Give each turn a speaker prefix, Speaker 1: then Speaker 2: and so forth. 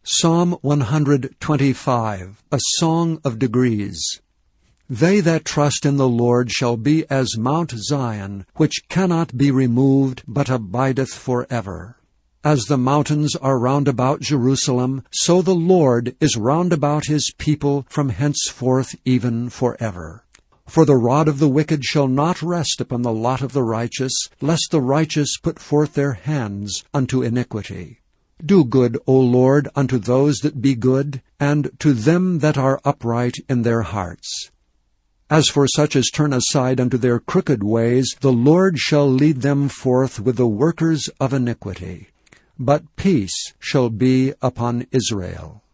Speaker 1: Psalm 125, a song of degrees. They that trust in the Lord shall be as Mount Zion, which cannot be removed, but abideth forever. As the mountains are round about Jerusalem, so the Lord is round about his people from henceforth even forever. For the rod of the wicked shall not rest upon the lot of the righteous, lest the righteous put forth their hands unto iniquity. Do good, O Lord, unto those that be good, and to them that are upright in their hearts. As for such as turn aside unto their crooked ways, the Lord shall lead them forth with the workers of iniquity. But peace shall be upon Israel.